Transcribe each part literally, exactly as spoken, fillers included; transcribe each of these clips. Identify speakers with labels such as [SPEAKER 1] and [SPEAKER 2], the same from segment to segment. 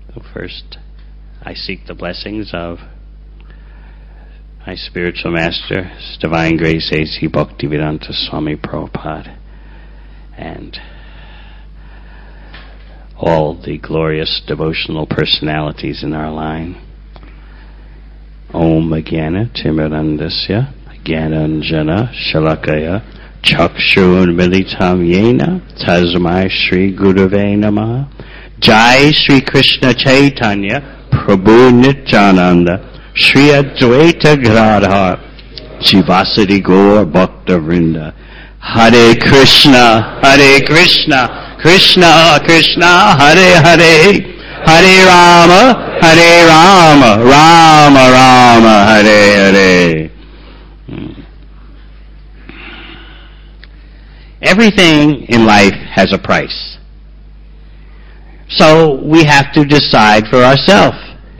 [SPEAKER 1] First, I seek the blessings of my spiritual master, His Divine Grace A C Bhaktivedanta Swami Prabhupada, and all the glorious devotional personalities in our line. Om Jnana Timirandasya Jnananjana Shalakaya Chakshun Militam Yena Tasmai Shri Gurave Namah. Jai Shri Krishna Chaitanya Prabhu Nityananda Shri Advaita Gadadhar Shivasadi Gaur Bhakta Vrinda. Hare Krishna, Hare Krishna, Krishna Krishna, Hare Hare, Hare Rama, Hare Rama, Rama Rama, Hare Hare. Hmm. Everything in life has a price. So we have to decide for ourselves,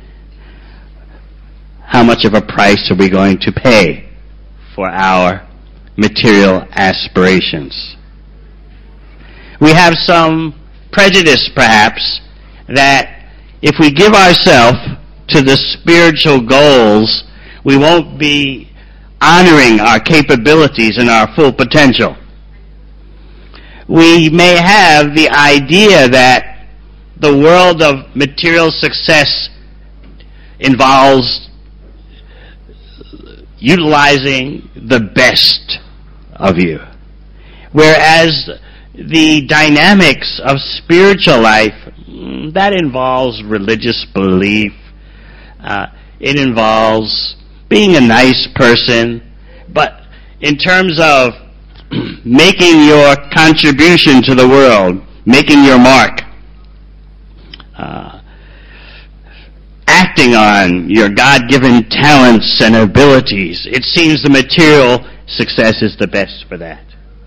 [SPEAKER 1] how much of a price are we going to pay for our material aspirations? We have some prejudice, perhaps, that if we give ourselves to the spiritual goals, we won't be honoring our capabilities and our full potential. We may have the idea that the world of material success involves utilizing the best of you, whereas the dynamics of spiritual life, that involves religious belief, uh, it involves being a nice person, but in terms of making your contribution to the world, making your mark, uh, acting on your God-given talents and abilities, it seems the material success is the best for that.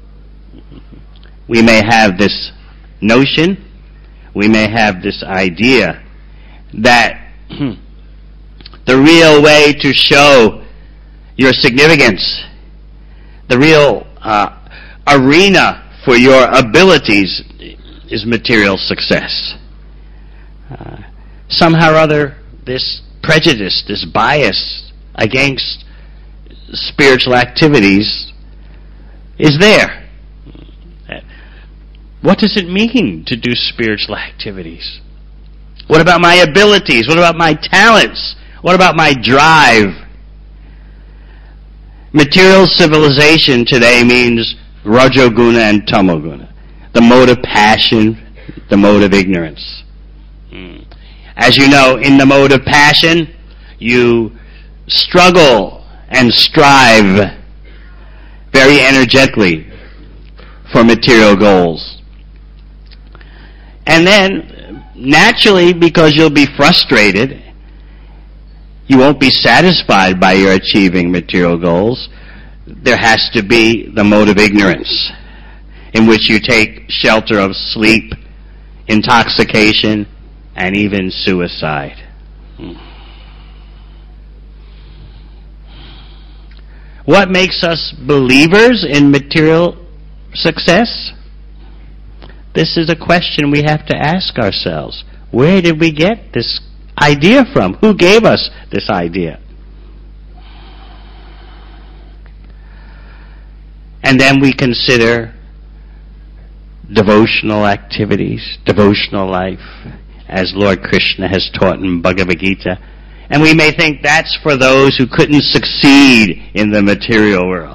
[SPEAKER 1] We may have this notion, we may have this idea that the real way to show your significance, the real uh, arena for your abilities is material success. Uh, somehow or other, this prejudice, this bias against spiritual activities is there. What does it mean to do spiritual activities? What about my abilities? What about my talents? What about my drive? Material civilization today means Rajoguna and Tamoguna, the mode of passion, the mode of ignorance. As you know, in the mode of passion, you struggle and strive very energetically for material goals. And then, naturally, because you'll be frustrated, you won't be satisfied by your achieving material goals, there has to be the mode of ignorance, in which you take shelter of sleep, intoxication, and even suicide. What makes us believers in material success? This is a question we have to ask ourselves. Where did we get this idea from? Who gave us this idea? And then we consider devotional activities, devotional life, as Lord Krishna has taught in Bhagavad Gita. And we may think that's for those who couldn't succeed in the material world.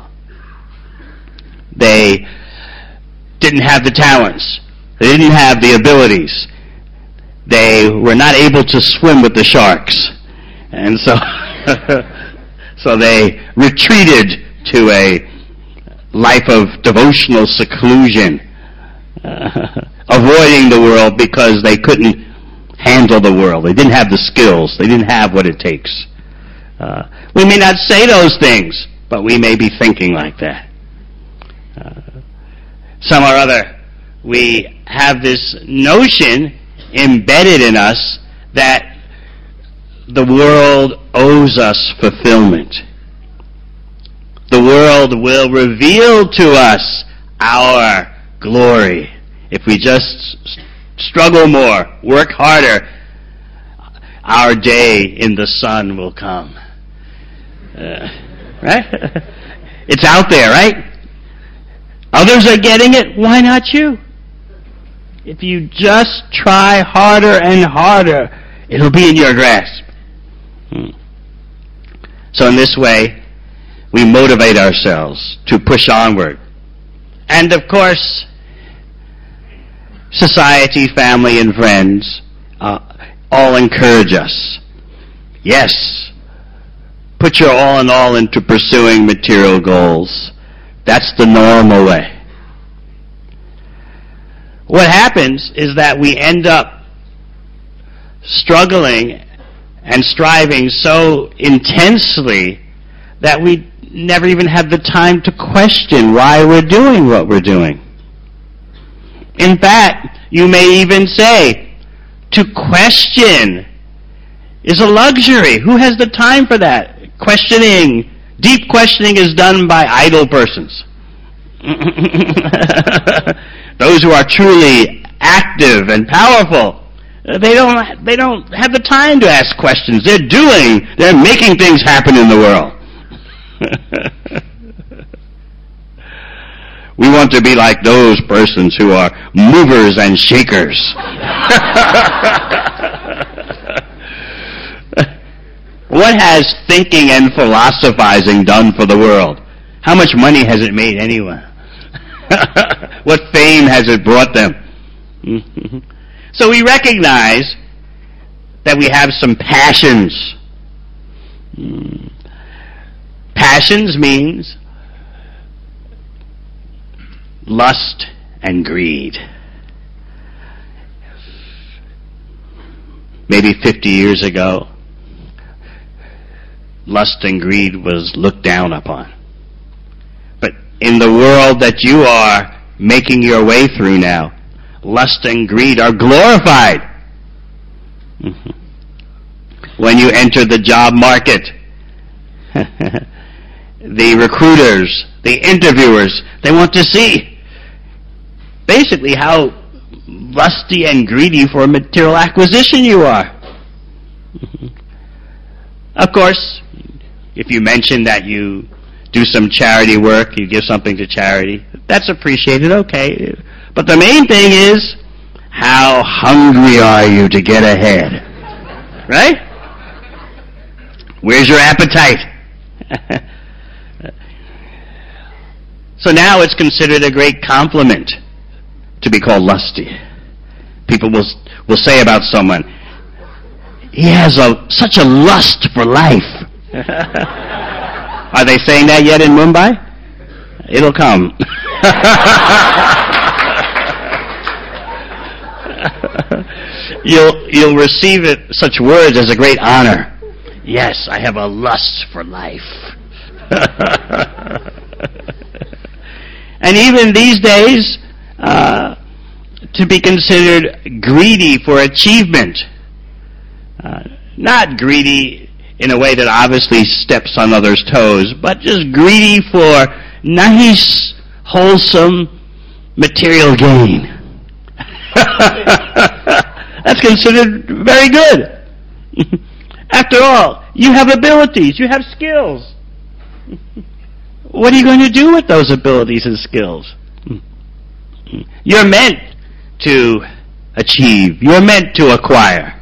[SPEAKER 1] They didn't have the talents. They didn't have the abilities. They were not able to swim with the sharks. And so, so they retreated to a life of devotional seclusion, uh, avoiding the world because they couldn't handle the world. They didn't have the skills. They didn't have what it takes. Uh, we may not say those things, but we may be thinking like that. Uh, some or other, we have this notion embedded in us that the world owes us fulfillment. The world will reveal to us our glory if we just struggle more, work harder, our day in the sun will come. Uh, right? It's out there, right? Others are getting it. Why not you? If you just try harder and harder, it'll be in your grasp. Hmm. So in this way, we motivate ourselves to push onward. And of course, society, family, and friends uh, all encourage us. Yes, put your all in all into pursuing material goals. That's the normal way. What happens is that we end up struggling and striving so intensely that we never even have the time to question why we're doing what we're doing. In fact, you may even say, to question is a luxury. Who has the time for that? Questioning, deep questioning is done by idle persons. Those who are truly active and powerful, they don't, they don't have the time to ask questions. They're doing, they're making things happen in the world. We want to be like those persons who are movers and shakers. What has thinking and philosophizing done for the world? How much money has it made anyone? What fame has it brought them? So we recognize that we have some passions. Passions means lust and greed. Maybe fifty years ago, lust and greed was looked down upon. But in the world that you are making your way through now, lust and greed are glorified. Mm-hmm. When you enter the job market, the recruiters, the interviewers, they want to see basically how lusty and greedy for material acquisition you are. Mm-hmm. Of course, if you mention that you do some charity work, you give something to charity, that's appreciated, okay. But the main thing is, how hungry are you to get ahead? Right? Where's your appetite? So now it's considered a great compliment to be called lusty. People will will say about someone, he has a such a lust for life. Are they saying that yet in Mumbai? It'll come. you'll you'll receive it, such words as a great honor. Yes, I have a lust for life. And even these days, uh, to be considered greedy for achievement, uh, not greedy in a way that obviously steps on others' toes, but just greedy for nice, wholesome material gain. That's considered very good. After all, you have abilities, you have skills. What are you going to do with those abilities and skills? You're meant to achieve. You're meant to acquire.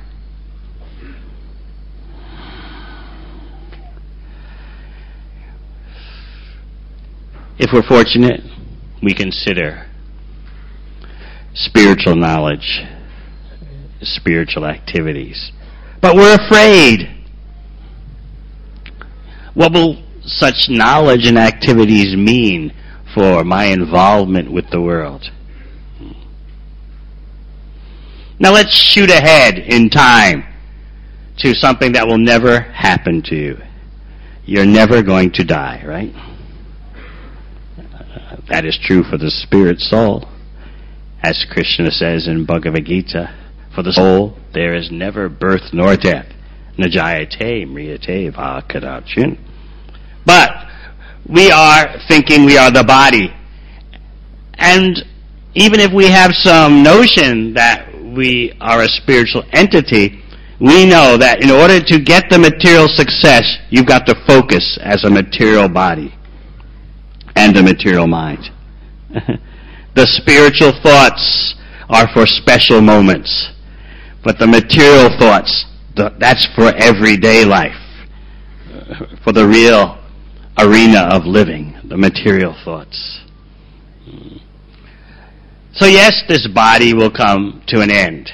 [SPEAKER 1] If we're fortunate, we consider spiritual knowledge, spiritual activities. But we're afraid. What will such knowledge and activities mean for my involvement with the world? Now let's shoot ahead in time to something that will never happen to you. You're never going to die, right? Uh, that is true for the spirit soul. As Krishna says in Bhagavad Gita, for the soul there is never birth nor death. Najayate mriyate va kadachin. But we are thinking we are the body. And even if we have some notion that we are a spiritual entity, we know that in order to get the material success, you've got to focus as a material body and a material mind. The spiritual thoughts are for special moments, but the material thoughts, that's for everyday life, for the real arena of living, the material thoughts. So yes, this body will come to an end.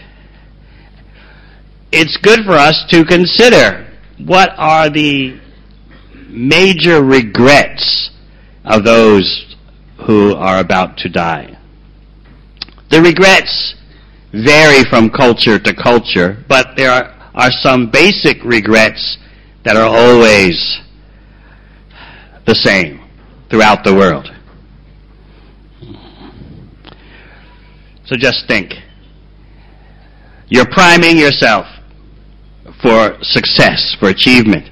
[SPEAKER 1] It's good for us to consider what are the major regrets of those who are about to die. The regrets vary from culture to culture, but there are, are some basic regrets that are always the same throughout the world. So just think. You're priming yourself for success, for achievement.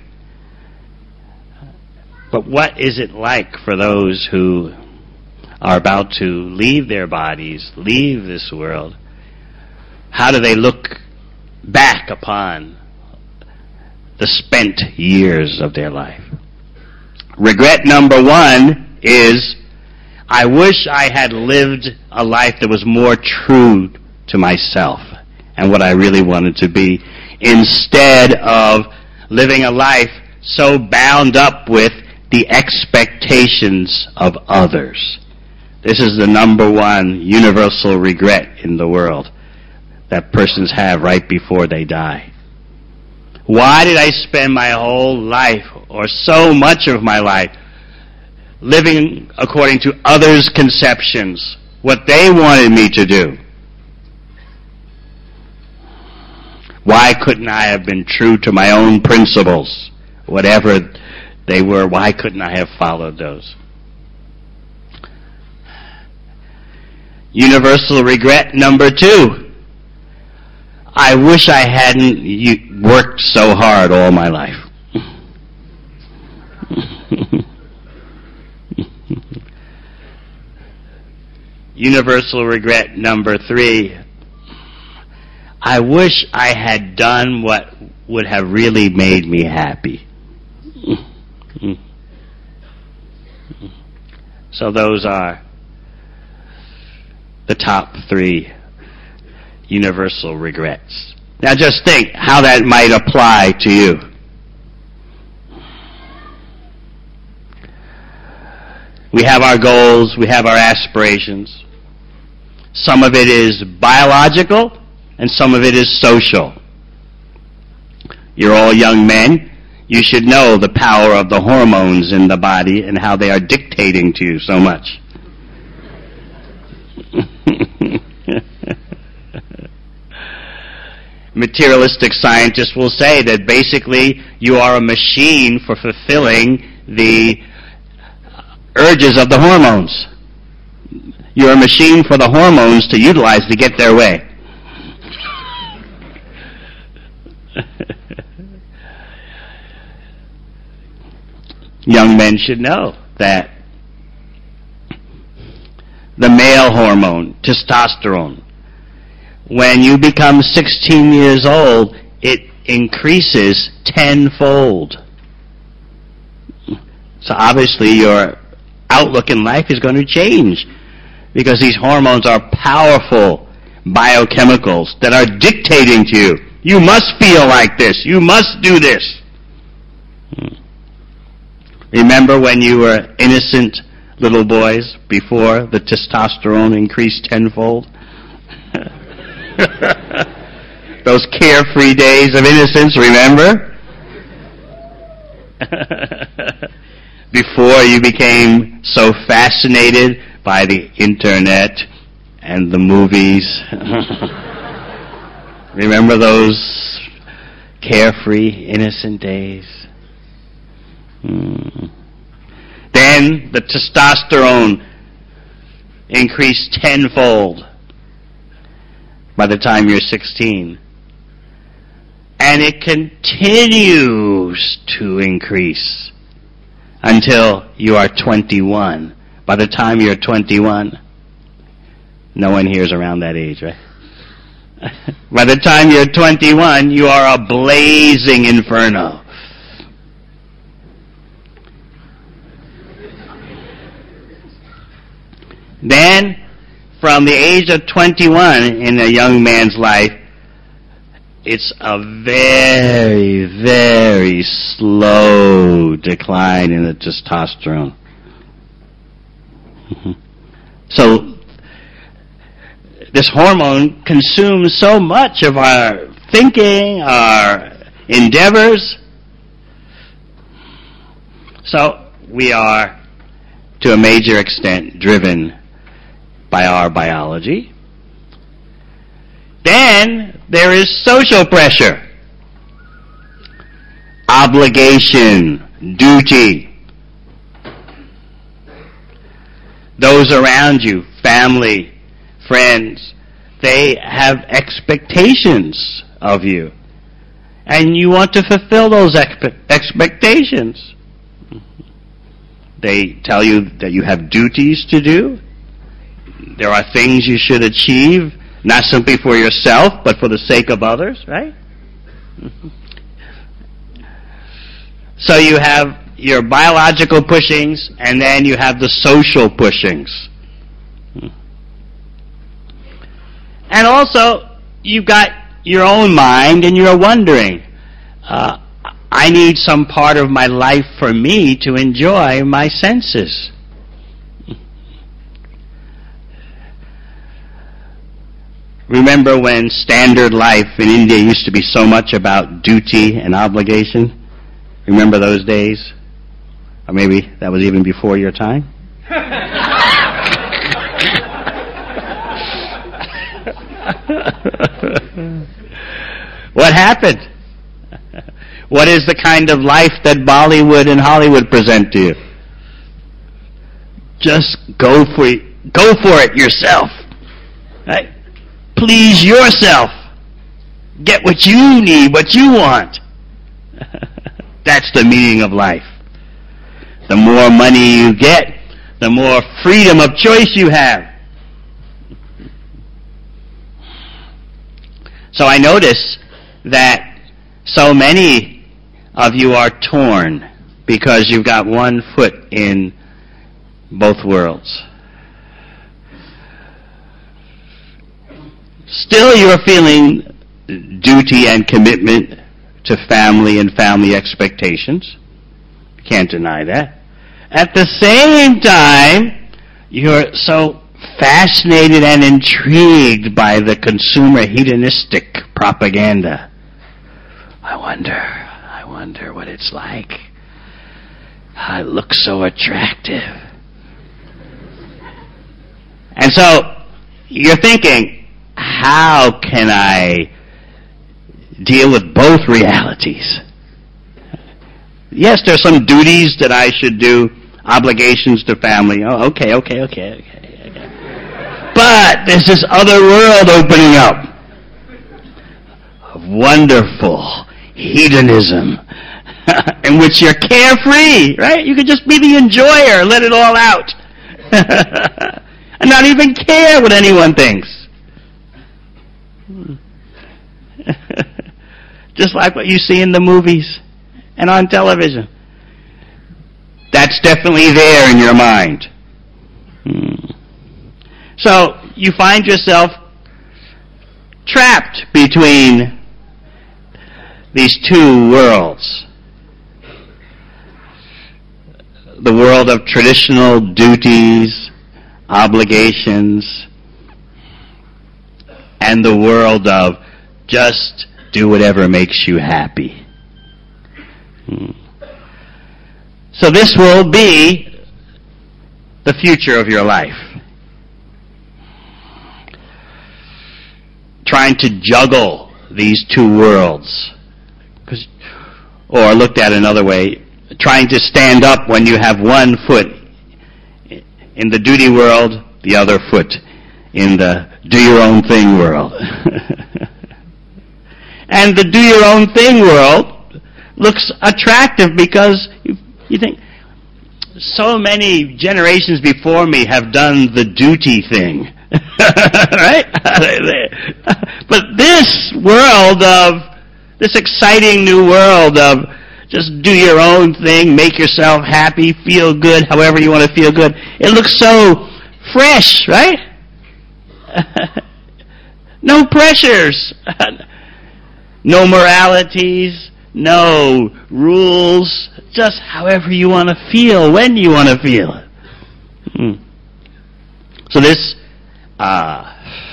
[SPEAKER 1] But what is it like for those who are about to leave their bodies, leave this world? How do they look back upon the spent years of their life? Regret number one is, I wish I had lived a life that was more true to myself and what I really wanted to be, instead of living a life so bound up with the expectations of others. This is the number one universal regret in the world that persons have right before they die. Why did I spend my whole life, or so much of my life, living according to others' conceptions, what they wanted me to do? Why couldn't I have been true to my own principles, whatever they were? Why couldn't I have followed those? Universal regret number two. I wish I hadn't worked so hard all my life. Universal regret number three. I wish I had done what would have really made me happy. So those are the top three universal regrets. Now just think how that might apply to you. We have our goals, we have our aspirations. Some of it is biological, and some of it is social. You're all young men. You should know the power of the hormones in the body and how they are dictating to you so much. Materialistic scientists will say that basically you are a machine for fulfilling the urges of the hormones. You're a machine for the hormones to utilize to get their way. Young men should know that the male hormone, testosterone, when you become sixteen years old, it increases tenfold. So obviously your outlook in life is going to change, because these hormones are powerful biochemicals that are dictating to you. You must feel like this. You must do this. Remember when you were innocent little boys before the testosterone increased tenfold? Those carefree days of innocence, remember? Before you became so fascinated by the internet and the movies. Remember those carefree, innocent days? Hmm. Then the testosterone increased tenfold by the time you're sixteen. And it continues to increase until you are twenty-one. By the time you're twenty-one, no one here is around that age, right? By the time you're twenty-one, you are a blazing inferno. Then, from the age of twenty-one in a young man's life, it's a very, very slow decline in the testosterone. So, this hormone consumes so much of our thinking, our endeavors. So, we are, to a major extent, driven by our biology. Then there is social pressure, obligation, duty. Those around you, family, friends, they have expectations of you. And you want to fulfill those expe- expectations. They tell you that you have duties to do. There are things you should achieve, not simply for yourself, but for the sake of others, right? So you have your biological pushings, and then you have the social pushings. And also, you've got your own mind, and you're wondering, uh, I need some part of my life for me to enjoy my senses. Remember when standard life in India used to be so much about duty and obligation? Remember those days? Or maybe that was even before your time? What happened? What is the kind of life that Bollywood and Hollywood present to you? Just go for it, go for it yourself. Right? Please yourself. Get what you need, what you want. That's the meaning of life. The more money you get, the more freedom of choice you have. So I notice that so many of you are torn because you've got one foot in both worlds. Still you're feeling duty and commitment to family and family expectations. You can't deny that. At the same time, you're so fascinated and intrigued by the consumer hedonistic propaganda. I wonder, I wonder what it's like. I look so attractive. And so, you're thinking, how can I deal with both realities? Yes, there's some duties that I should do, obligations to family. Oh, okay, okay, okay, okay, okay. But there's this other world opening up of wonderful hedonism in which you're carefree, right? You could just be the enjoyer, let it all out. And not even care what anyone thinks. Just like what you see in the movies and on television. That's definitely there in your mind. Hmm. So you find yourself trapped between these two worlds. The world of traditional duties, obligations, and the world of just do whatever makes you happy. Hmm. So this will be the future of your life. Trying to juggle these two worlds. Or looked at another way, trying to stand up when you have one foot in the duty world, the other foot in the do your own thing world. And the do your own thing world looks attractive because you, you think, so many generations before me have done the duty thing. Right? But this world of, this exciting new world of just do your own thing, make yourself happy, feel good, however you want to feel good, it looks so fresh, right? No pressures, no moralities, no rules, just however you want to feel, when you want to feel it. Hmm. So this, uh,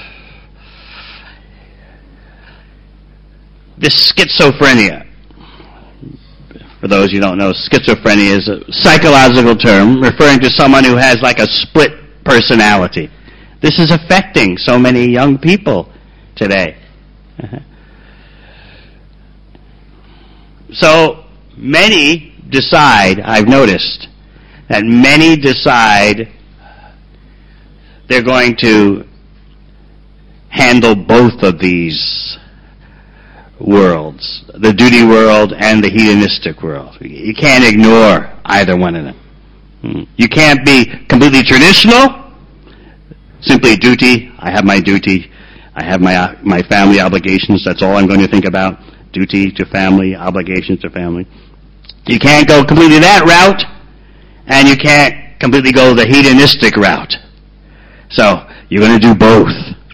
[SPEAKER 1] this schizophrenia, for those you don't know, schizophrenia is a psychological term referring to someone who has like a split personality. This is affecting so many young people today. Uh-huh. So many decide, I've noticed, that many decide they're going to handle both of these worlds, the duty world and the hedonistic world. You can't ignore either one of them. You can't be completely traditional, simply duty. I have my duty. I have my my family obligations. That's all I'm going to think about. Duty to family, obligations to family. You can't go completely that route, and you can't completely go the hedonistic route. So you're going to do both.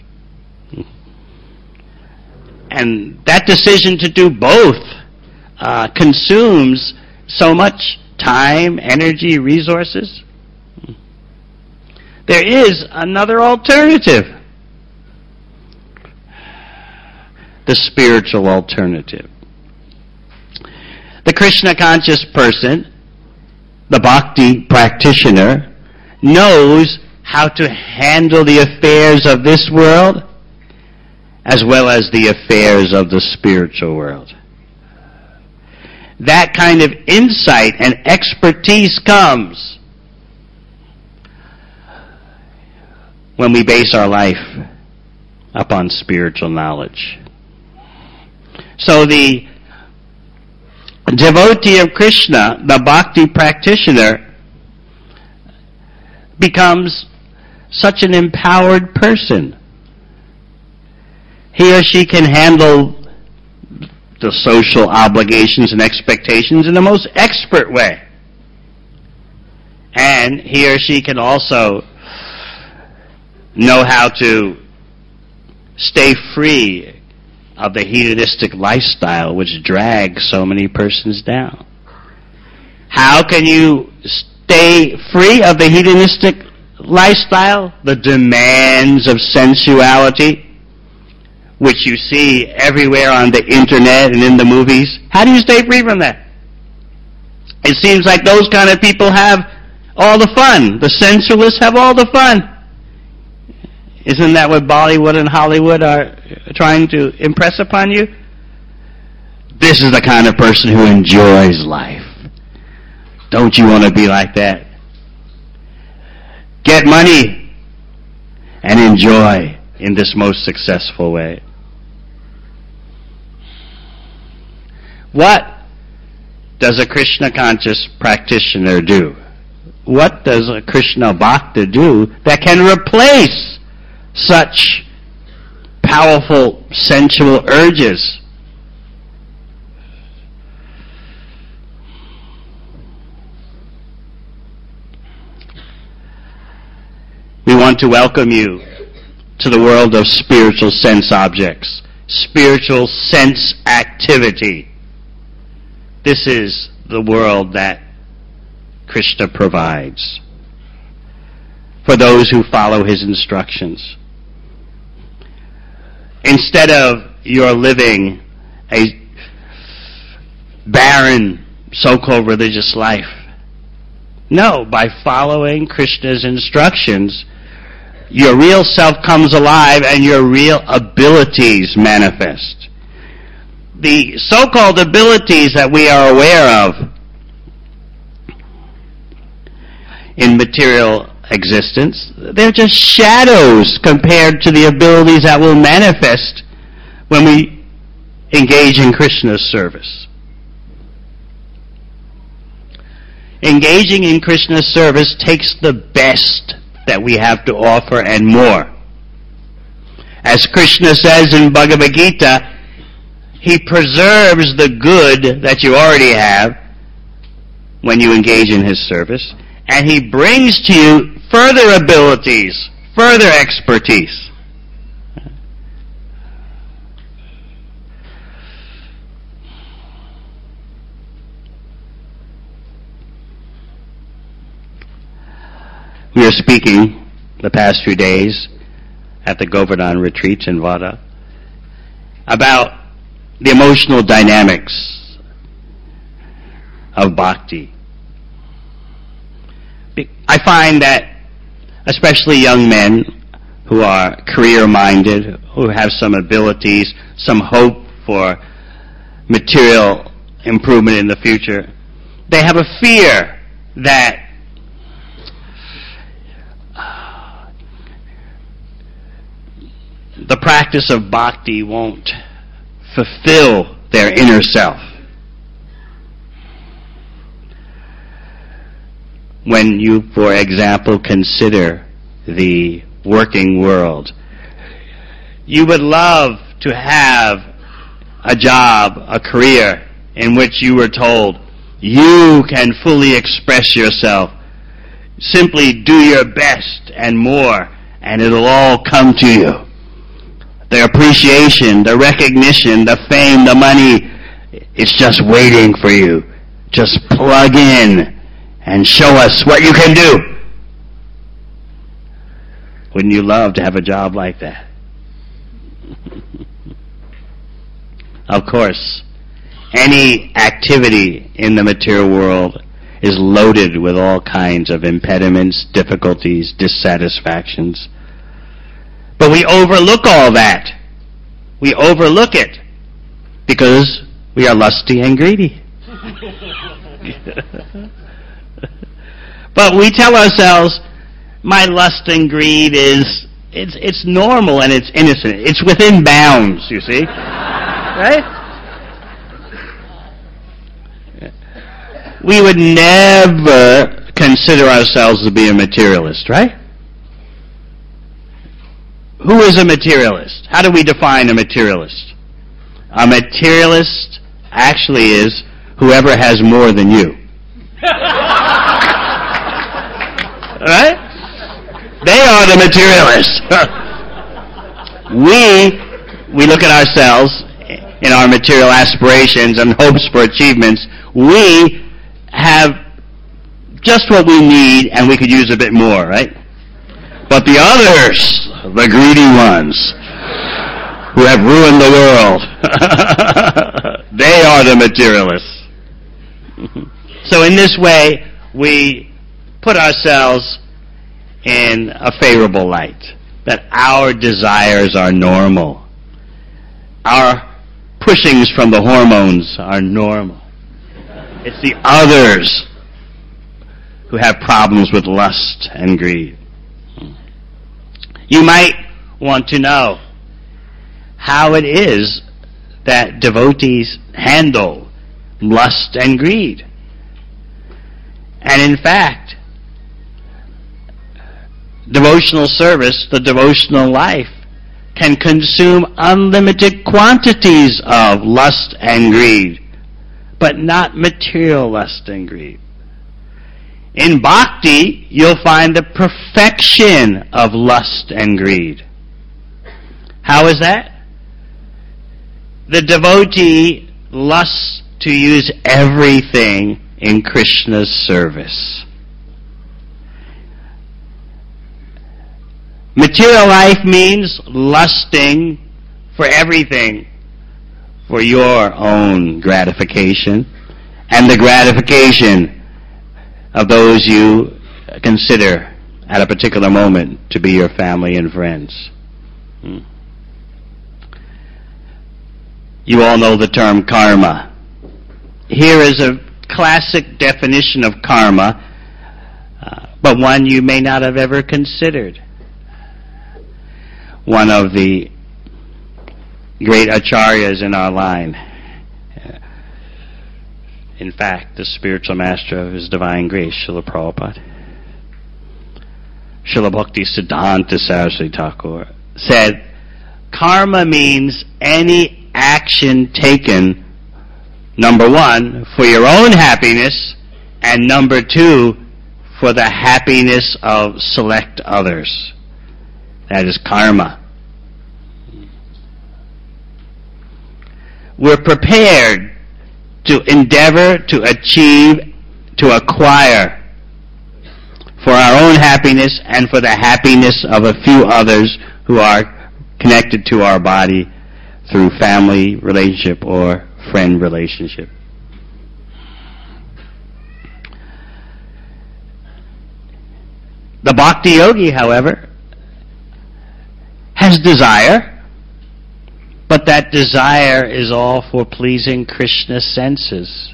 [SPEAKER 1] And that decision to do both uh, consumes so much time, energy, resources. There is another alternative. The spiritual alternative. The Krishna conscious person, the bhakti practitioner, knows how to handle the affairs of this world as well as the affairs of the spiritual world. That kind of insight and expertise comes when we base our life upon spiritual knowledge. So the devotee of Krishna, the bhakti practitioner, becomes such an empowered person. He or she can handle the social obligations and expectations in the most expert way. And he or she can also know how to stay free of the hedonistic lifestyle which drags so many persons down. How can you stay free of the hedonistic lifestyle, the demands of sensuality, which you see everywhere on the internet and in the movies? How do you stay free from that? It seems like those kind of people have all the fun. The sensualists have all the fun. Isn't that what Bollywood and Hollywood are trying to impress upon you? This is the kind of person who enjoys life. Don't you want to be like that? Get money and enjoy in this most successful way. What does a Krishna conscious practitioner do? What does a Krishna Bhakta do that can replace such powerful sensual urges? We want to welcome you to the world of spiritual sense objects, spiritual sense activity. This is the world that Krishna provides for those who follow his instructions. Instead of your living a barren so-called religious life, no, by following Krishna's instructions, your real self comes alive and your real abilities manifest. The so-called abilities that we are aware of in material existence, they're just shadows compared to the abilities that will manifest when we engage in Krishna's service. Engaging in Krishna's service takes the best that we have to offer and more. As Krishna says in Bhagavad Gita, he preserves the good that you already have when you engage in his service, and he brings to you further abilities, further expertise. We were speaking the past few days at the Govardhan retreats in Vada about the emotional dynamics of bhakti. I find that especially young men who are career-minded, who have some abilities, some hope for material improvement in the future, they have a fear that the practice of bhakti won't fulfill their inner self. When you, for example, consider the working world, you would love to have a job, a career, in which you were told, you can fully express yourself. Simply do your best and more, and it'll all come to you. The appreciation, the recognition, the fame, the money, it's just waiting for you. Just plug in and show us what you can do. Wouldn't you love to have a job like that? Of course, any activity in the material world is loaded with all kinds of impediments, difficulties, dissatisfactions. But we overlook all that. We overlook it because we are lusty and greedy. But we tell ourselves, my lust and greed is, it's it's normal and it's innocent. It's within bounds, you see. Right? We would never consider ourselves to be a materialist, right? Who is a materialist? How do we define a materialist? A materialist actually is whoever has more than you. Right? They are the materialists. we, we look at ourselves in our material aspirations and hopes for achievements. We have just what we need and we could use a bit more, right? But the others, the greedy ones, who have ruined the world, they are the materialists. So in this way, we put ourselves in a favorable light, that our desires are normal. Our pushings from the hormones are normal. It's the others who have problems with lust and greed. You might want to know how it is that devotees handle lust and greed. And in fact, devotional service, the devotional life, can consume unlimited quantities of lust and greed, but not material lust and greed. In bhakti, you'll find the perfection of lust and greed. How is that? The devotee lusts to use everything in Krishna's service. Material life means lusting for everything, for your own gratification and the gratification of those you consider at a particular moment to be your family and friends. Hmm. You all know the term karma. Here is a classic definition of karma, uh, but one you may not have ever considered. One of the great acharyas in our line, in fact, the spiritual master of His Divine Grace, Srila Prabhupada, Srila Bhakti Siddhanta Saraswati Thakur, said, Karma means any action taken, number one, for your own happiness, and number two, for the happiness of select others. That is karma. We're prepared to endeavor to achieve, to acquire, for our own happiness and for the happiness of a few others who are connected to our body through family relationship or friend relationship. The Bhakti Yogi, however, has desire, but that desire is all for pleasing Krishna's senses.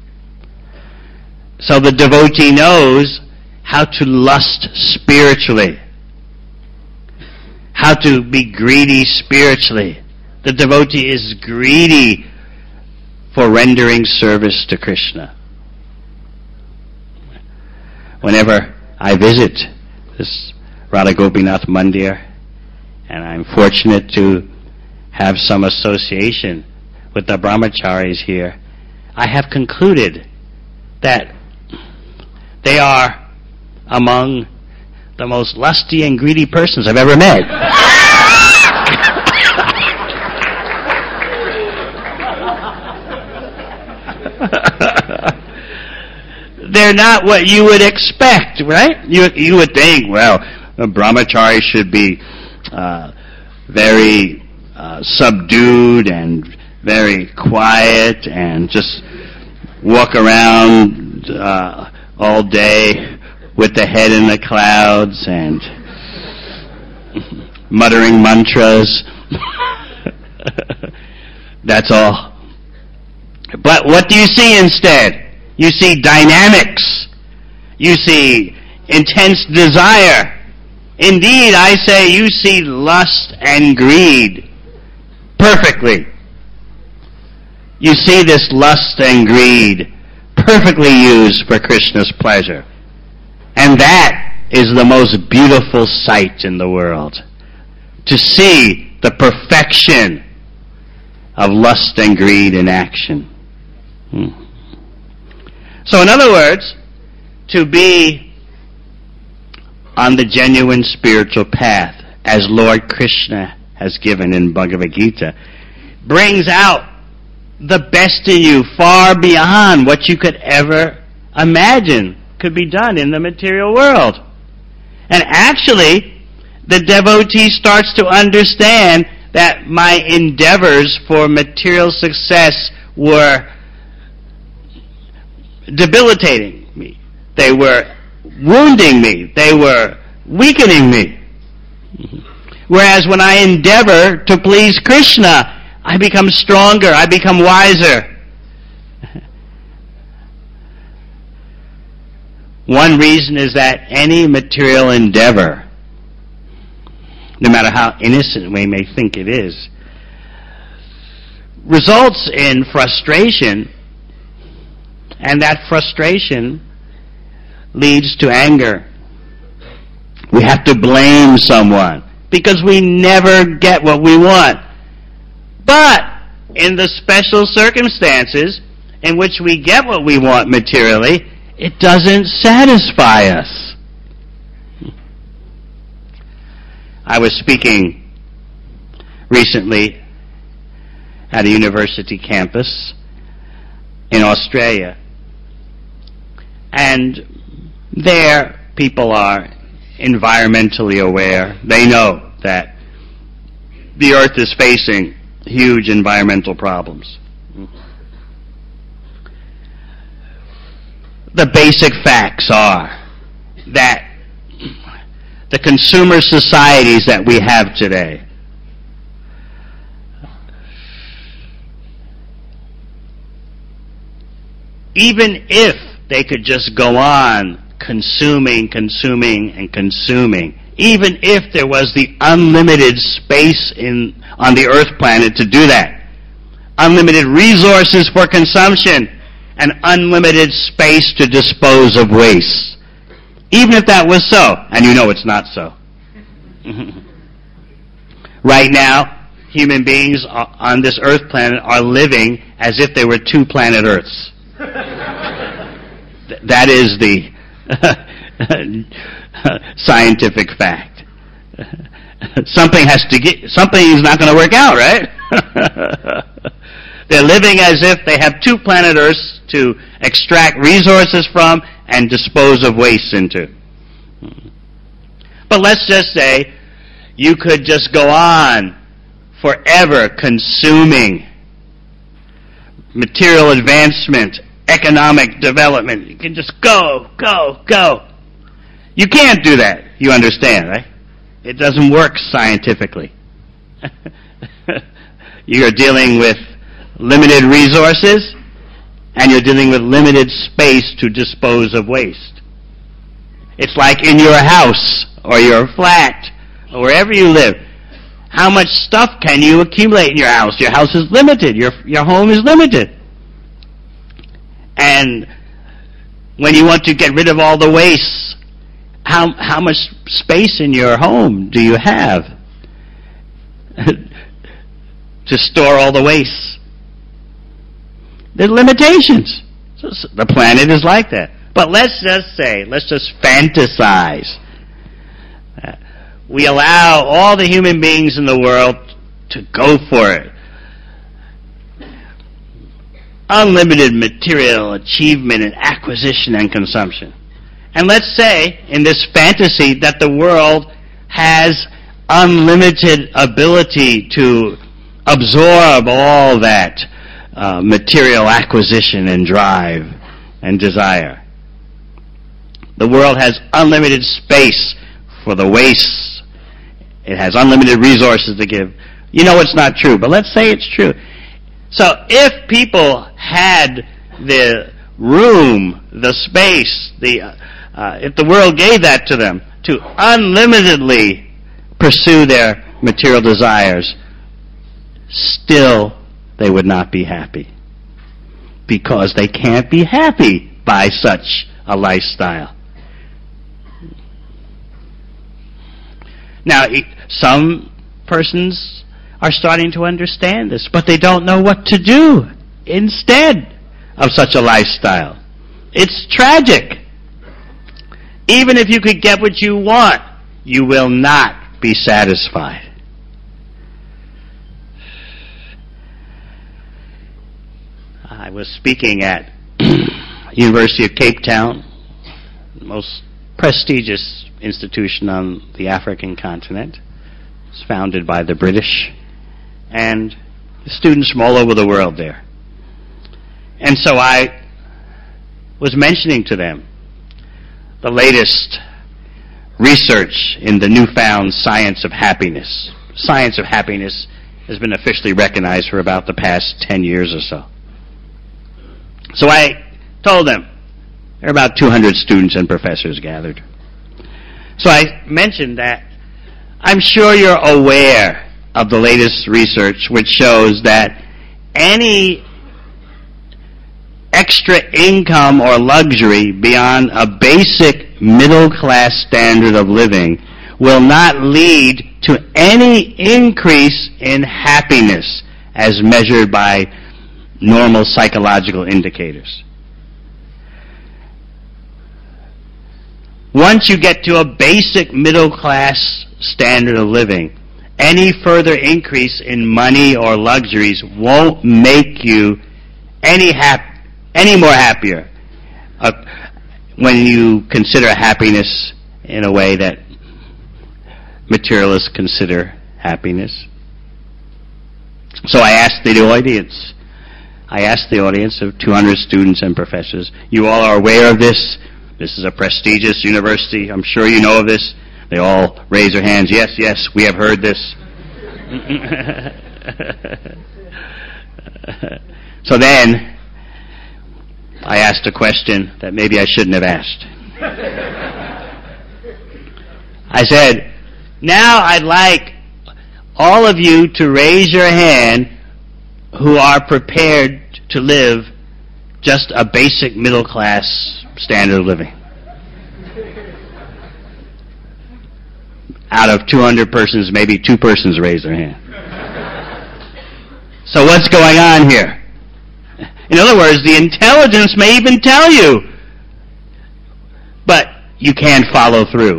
[SPEAKER 1] So the devotee knows how to lust spiritually, how to be greedy spiritually. The devotee is greedy for rendering service to Krishna. Whenever I visit this Radha Gopinath Mandir, and I'm fortunate to have some association with the brahmacharis here, I have concluded that they are among the most lusty and greedy persons I've ever met. They're not what you would expect, right? You you would think, well, a brahmachari should be uh, very uh, subdued and very quiet and just walk around uh, all day with the head in the clouds and muttering mantras. That's all. But what do you see instead? You see dynamics. You see intense desire. Indeed, I say you see lust and greed perfectly. You see this lust and greed perfectly used for Krishna's pleasure. And that is the most beautiful sight in the world. To see the perfection of lust and greed in action. Hmm. So in other words, to be on the genuine spiritual path, as Lord Krishna has given in Bhagavad Gita, brings out the best in you far beyond what you could ever imagine could be done in the material world. And actually, the devotee starts to understand that my endeavors for material success were debilitating me. They were wounding me. They were weakening me. Whereas when I endeavor to please Krishna, I become stronger. I become wiser. One reason is that any material endeavor, no matter how innocent we may think it is, results in frustration, and that frustration leads to anger. We have to blame someone because we never get what we want. But in the special circumstances in which we get what we want materially, it doesn't satisfy us. I was speaking recently at a university campus in Australia, and there people are environmentally aware. They know that the earth is facing huge environmental problems. The basic facts are that the consumer societies that we have today even if they could just go on consuming, consuming, and consuming, even if there was the unlimited space in on the earth planet to do that, unlimited resources for consumption, and unlimited space to dispose of waste. Even if that was so, and you know it's not so. Right now, human beings on this Earth planet are living as if they were two planet Earths. That is the scientific fact. Something has to get, something is not going to work out, right? They're living as if they have two planet Earths to extract resources from and dispose of waste into. But let's just say you could just go on forever consuming material advancement, economic development. You can just go, go, go. You can't do that, you understand, right? It doesn't work scientifically. You're dealing with limited resources, and you're dealing with limited space to dispose of waste. It's like in your house, or your flat, or wherever you live. How much stuff can you accumulate in your house? Your house is limited. Your, your home is limited. And when you want to get rid of all the waste, how, how much space in your home do you have to store all the waste? There's limitations. So the planet is like that. But let's just say, let's just fantasize. Uh, we allow all the human beings in the world to go for it. Unlimited material achievement and acquisition and consumption. And let's say, in this fantasy, that the world has unlimited ability to absorb all that uh, material acquisition and drive and desire. The world has unlimited space for the waste. It has unlimited resources to give. You know it's not true, but let's say it's true. So if people had the room, the space, the uh, uh, if the world gave that to them to unlimitedly pursue their material desires, still they would not be happy, because they can't be happy by such a lifestyle. Now, some persons are starting to understand this, but they don't know what to do instead of such a lifestyle. It's tragic. Even if you could get what you want, you will not be satisfied. I was speaking at University of Cape Town, the most prestigious institution on the African continent. It's founded by the British, and students from all over the world there. And so I was mentioning to them the latest research in the newfound science of happiness. Science of happiness has been officially recognized for about the past ten years or so. So I told them, there are about two hundred students and professors gathered. So I mentioned that I'm sure you're aware of the latest research which shows that any extra income or luxury beyond a basic middle-class standard of living will not lead to any increase in happiness as measured by normal psychological indicators. Once you get to a basic middle-class standard of living, any further increase in money or luxuries won't make you any hap- any more happier uh, when you consider happiness in a way that materialists consider happiness. So I asked the audience, I asked the audience of two hundred students and professors, you all are aware of this? This is a prestigious university. I'm sure you know of this. They all raise their hands. Yes, yes, we have heard this. So then, I asked a question that maybe I shouldn't have asked. I said, now I'd like all of you to raise your hand who are prepared to live just a basic middle class standard of living. Out of two hundred persons, maybe two persons raised their hand. So what's going on here? In other words, the intelligence may even tell you, but you can't follow through.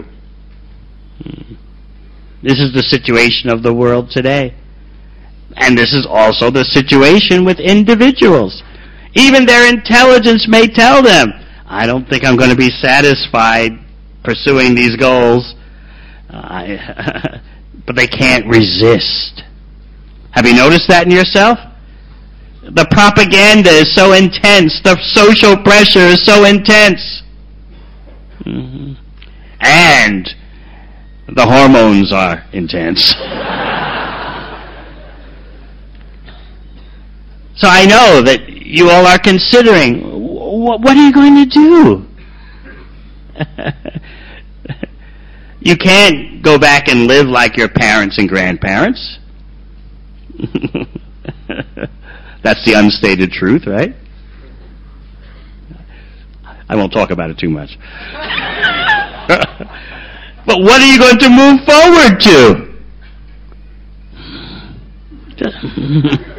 [SPEAKER 1] This is the situation of the world today. And this is also the situation with individuals. Even their intelligence may tell them, I don't think I'm going to be satisfied pursuing these goals. Uh, but they can't resist. Have you noticed that in yourself? The propaganda is so intense. The social pressure is so intense. Mm-hmm. And the hormones are intense. So I know that you all are considering, what are you going to do? You can't go back and live like your parents and grandparents. That's the unstated truth, right? I won't talk about it too much. But what are you going to move forward to?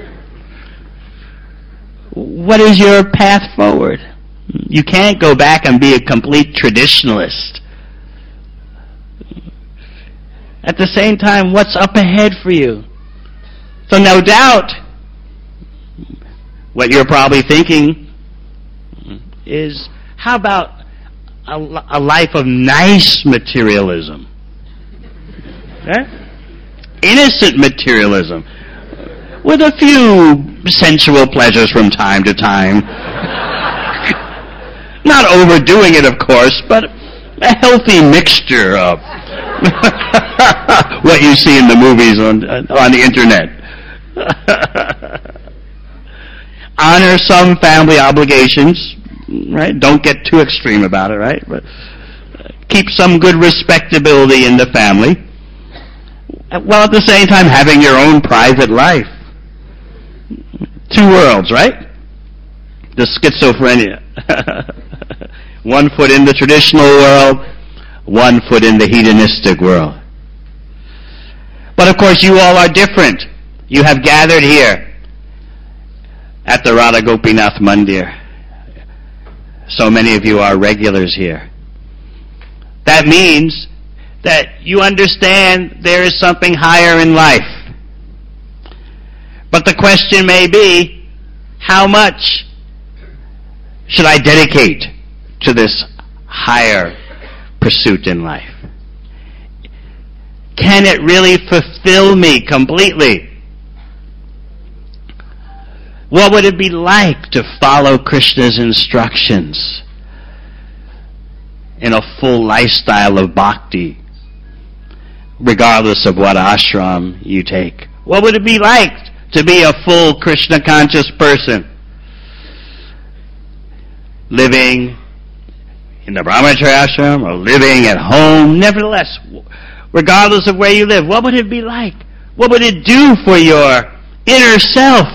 [SPEAKER 1] What is your path forward? You can't go back and be a complete traditionalist. At the same time, what's up ahead for you? So no doubt, what you're probably thinking is, how about a, a life of nice materialism? Eh? Innocent materialism, with a few sensual pleasures from time to time. Not overdoing it, of course, but a healthy mixture of what you see in the movies on, on the internet. Honor some family obligations, right? Don't get too extreme about it, right? But keep some good respectability in the family, while at the same time having your own private life. Two worlds, right? The schizophrenia. One foot in the traditional world, one foot in the hedonistic world. But of course, you all are different. You have gathered here at the Radha Gopinath Mandir. So many of you are regulars here. That means that you understand there is something higher in life. But the question may be, how much should I dedicate to this higher pursuit in life? Can it really fulfill me completely? What would it be like to follow Krishna's instructions in a full lifestyle of bhakti, regardless of what ashram you take? What would it be like to be a full Krishna conscious person, living in the brahmacharya ashram or living at home? Nevertheless, regardless of where you live, what would it be like? What would it do for your inner self?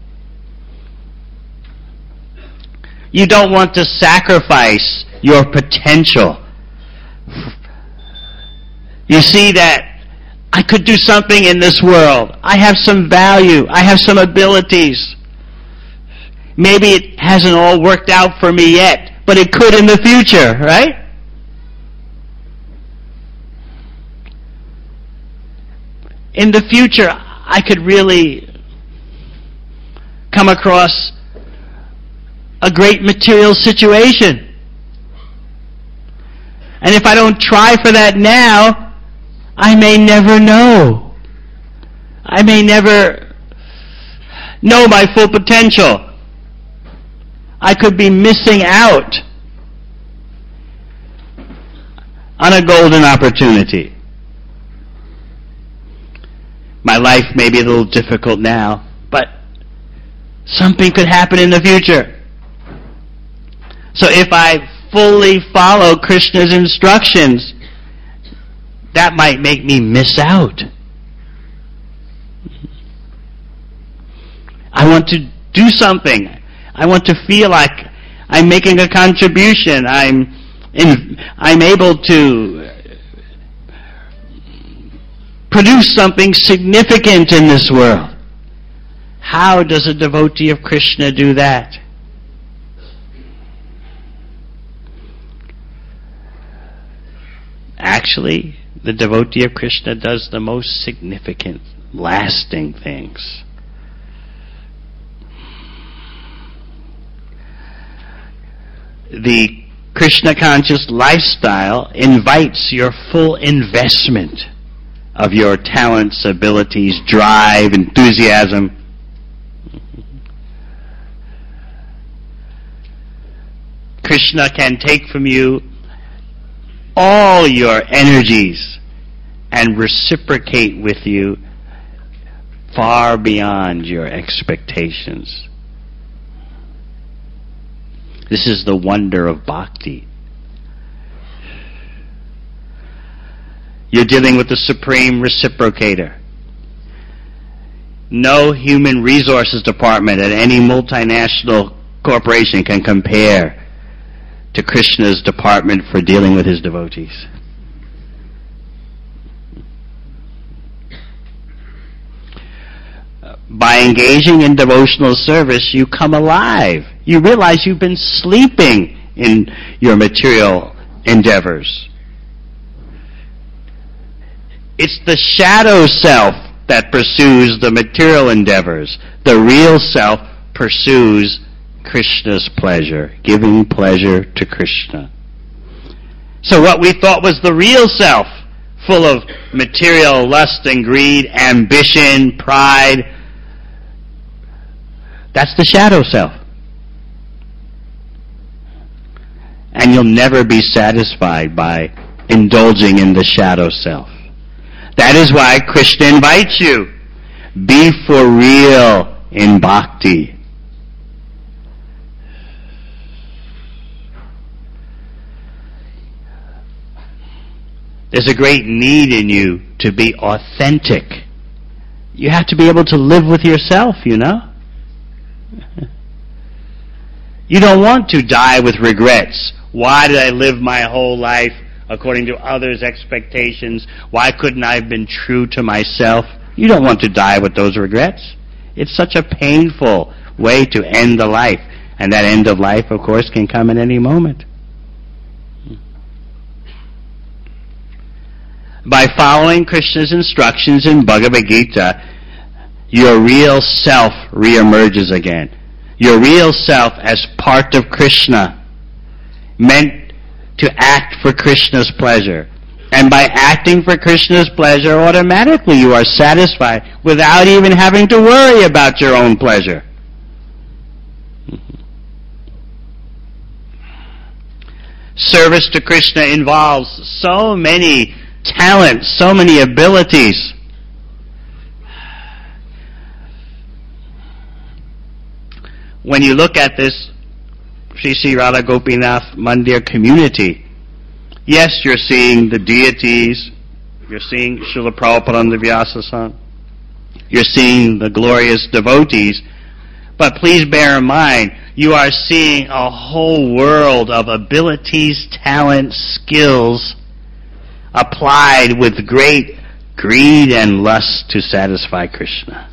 [SPEAKER 1] You don't want to sacrifice your potential. You see that I could do something in this world. I have some value. I have some abilities. Maybe it hasn't all worked out for me yet, but it could in the future, right? In the future, I could really come across a great material situation. And if I don't try for that now, I may never know. I may never know my full potential. I could be missing out on a golden opportunity. My life may be a little difficult now, but something could happen in the future. So if I fully follow Krishna's instructions, that might make me miss out. I want to do something. I want to feel like I'm making a contribution. I'm in, I'm able to produce something significant in this world. How does a devotee of Krishna do that? Actually, the devotee of Krishna does the most significant, lasting things. The Krishna conscious lifestyle invites your full investment of your talents, abilities, drive, enthusiasm. Krishna can take from you all your energies and reciprocate with you far beyond your expectations. This is the wonder of bhakti. You're dealing with the supreme reciprocator. No human resources department at any multinational corporation can compare to Krishna's department for dealing with his devotees. By engaging in devotional service, you come alive. You realize you've been sleeping in your material endeavors. It's the shadow self that pursues the material endeavors. The real self pursues Krishna's pleasure, giving pleasure to Krishna. So what we thought was the real self, full of material lust and greed, ambition, pride, that's the shadow self. And you'll never be satisfied by indulging in the shadow self. That is why Krishna invites you. Be for real in bhakti. There's a great need in you to be authentic. You have to be able to live with yourself, you know. You don't want to die with regrets. Why did I live my whole life according to others' expectations? Why couldn't I have been true to myself? You don't want to die with those regrets. It's such a painful way to end the life. And that end of life, of course, can come at any moment. By following Krishna's instructions in Bhagavad Gita, your real self reemerges again. Your real self as part of Krishna, meant to act for Krishna's pleasure. And by acting for Krishna's pleasure, automatically you are satisfied without even having to worry about your own pleasure. Service to Krishna involves so many talents, so many abilities. When you look at this Sri Sri Radha Gopinath Mandir community, yes, you're seeing the deities, you're seeing Srila Prabhupada Vyasa-san, you're seeing the glorious devotees, but please bear in mind, you are seeing a whole world of abilities, talents, skills applied with great greed and lust to satisfy Krishna.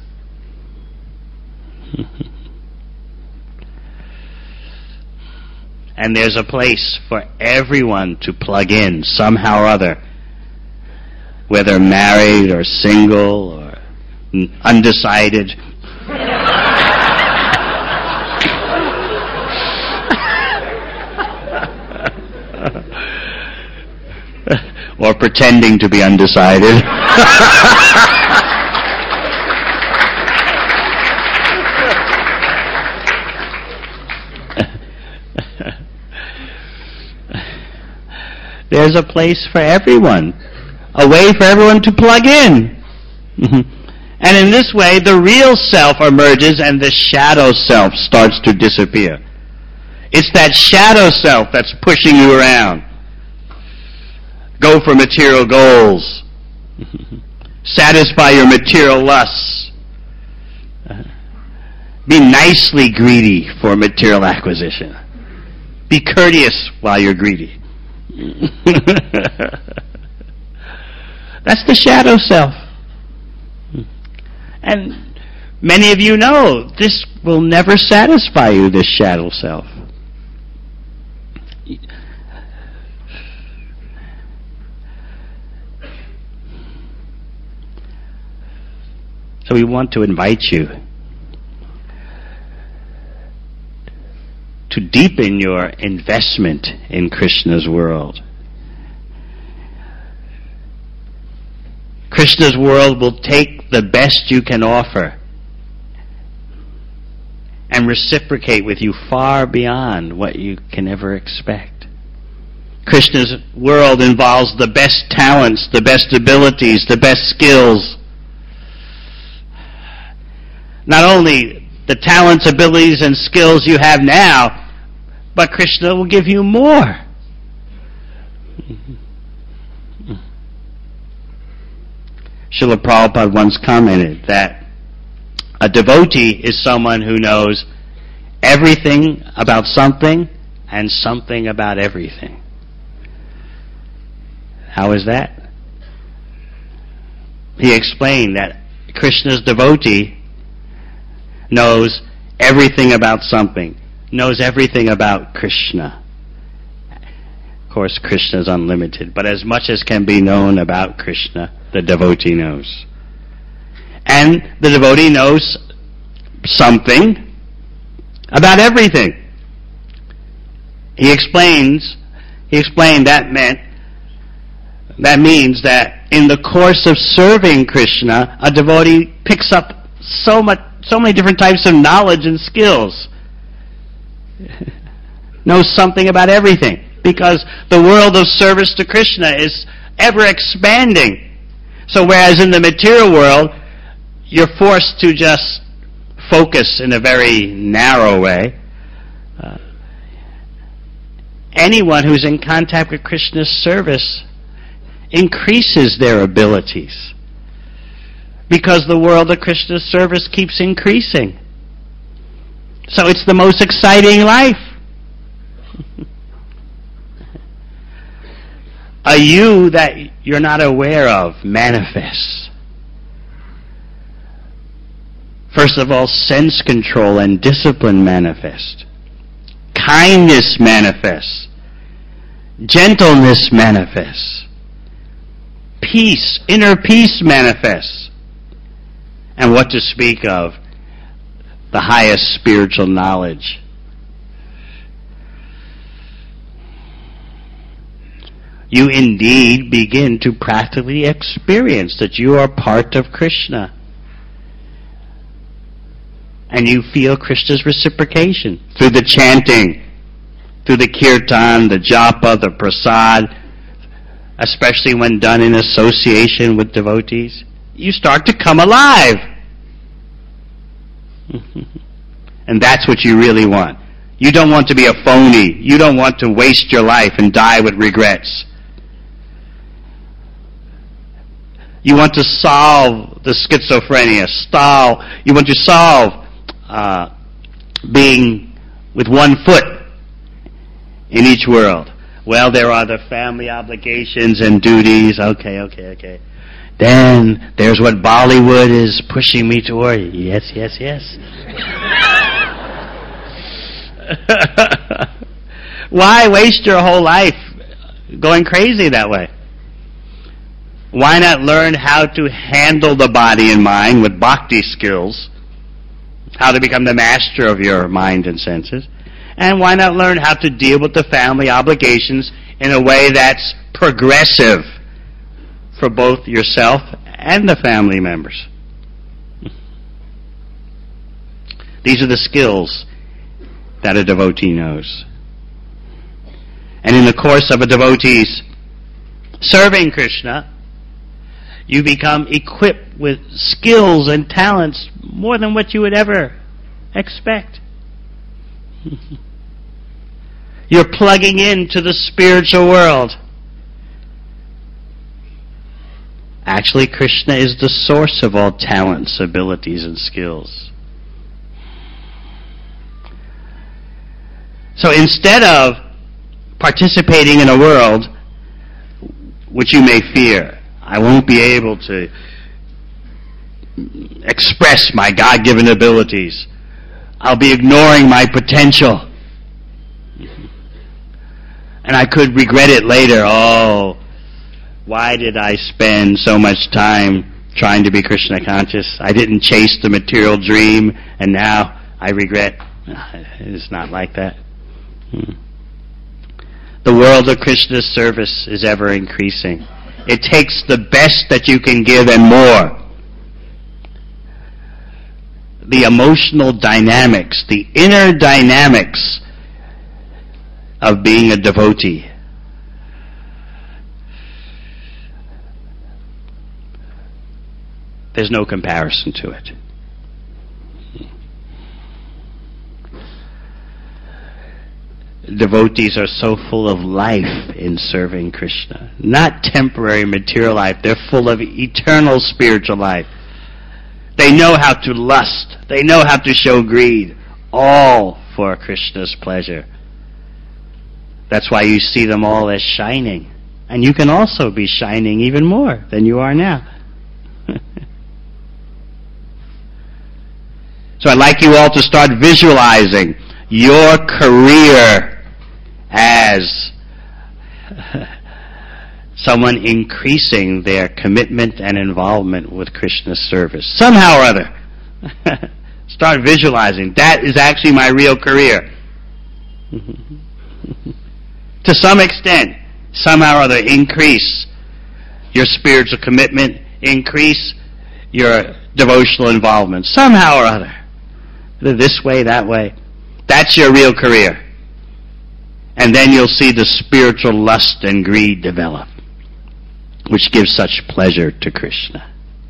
[SPEAKER 1] And there's a place for everyone to plug in somehow or other, whether married or single or undecided. Or pretending to be undecided. There's a place for everyone, a way for everyone to plug in. And in this way, the real self emerges and the shadow self starts to disappear. It's that shadow self that's pushing you around. Go for material goals. Satisfy your material lusts. Be nicely greedy for material acquisition. Be courteous while you're greedy. That's the shadow self. And many of you know this will never satisfy you, this shadow self. So we want to invite you to deepen your investment in Krishna's world. Krishna's world will take the best you can offer and reciprocate with you far beyond what you can ever expect. Krishna's world involves the best talents, the best abilities, the best skills. Not only the talents, abilities, and skills you have now, but Krishna will give you more. Srila Prabhupada once commented that a devotee is someone who knows everything about something and something about everything. How is that? He explained that Krishna's devotee knows everything about something, knows everything about Krishna. Of course, Krishna is unlimited, but as much as can be known about Krishna, the devotee knows. And the devotee knows something about everything. He explains, he explained that meant, that means that in the course of serving Krishna, a devotee picks up so much, so many different types of knowledge and skills. Knows something about everything. Because the world of service to Krishna is ever expanding. So whereas in the material world, you're forced to just focus in a very narrow way, uh, anyone who's in contact with Krishna's service increases their abilities. Because the world of Krishna's service keeps increasing. So it's the most exciting life. A you that you're not aware of manifests. First of all, sense control and discipline manifest. Kindness manifests. Gentleness manifests. Peace, inner peace manifests. And what to speak of the highest spiritual knowledge. You indeed begin to practically experience that you are part of Krishna. And you feel Krishna's reciprocation through the chanting, through the kirtan, the japa, the prasad, especially when done in association with devotees. You start to come alive. And that's what you really want. You don't want to be a phony. You don't want to waste your life and die with regrets. You want to solve the schizophrenia. Solve, you want to solve uh, being with one foot in each world. Well, there are the family obligations and duties. Okay, okay, okay. Then there's what Bollywood is pushing me toward. Yes, yes, yes. Why waste your whole life going crazy that way? Why not learn how to handle the body and mind with bhakti skills? How to become the master of your mind and senses? And why not learn how to deal with the family obligations in a way that's progressive for both yourself and the family members? These are the skills that a devotee knows. And in the course of a devotee's serving Krishna, you become equipped with skills and talents more than what you would ever expect. You're plugging into the spiritual world. Actually, Krishna is the source of all talents, abilities, and skills. So instead of participating in a world which you may fear, I won't be able to express my God-given abilities. I'll be ignoring my potential. And I could regret it later. Oh, why did I spend so much time trying to be Krishna conscious? I didn't chase the material dream, and now I regret. It's not like that. Hmm. The world of Krishna's service is ever increasing. It takes the best that you can give and more. The emotional dynamics, the inner dynamics of being a devotee. There's no comparison to it. Devotees are so full of life in serving Krishna. Not temporary material life. They're full of eternal spiritual life. They know how to lust. They know how to show greed. All for Krishna's pleasure. That's why you see them all as shining. And you can also be shining even more than you are now. So I'd like you all to start visualizing your career as someone increasing their commitment and involvement with Krishna's service. Somehow or other. Start visualizing. That is actually my real career. To some extent, somehow or other, increase your spiritual commitment, increase your devotional involvement. Somehow or other. This way, that way. That's your real career. And then you'll see the spiritual lust and greed develop, which gives such pleasure to Krishna.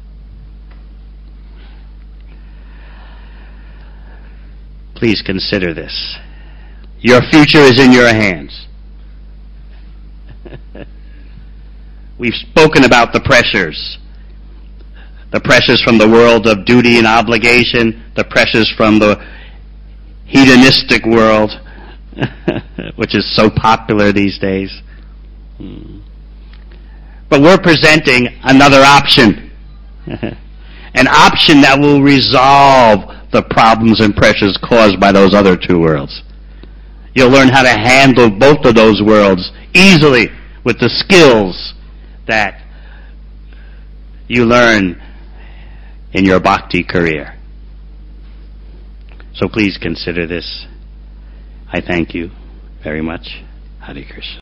[SPEAKER 1] Please consider this. Your future is in your hands. We've spoken about the pressures. The pressures from the world of duty and obligation, the pressures from the hedonistic world, which is so popular these days. But we're presenting another option. An option that will resolve the problems and pressures caused by those other two worlds. You'll learn how to handle both of those worlds easily with the skills that you learn in your bhakti career. So please consider this. I thank you very much. Hare Krishna.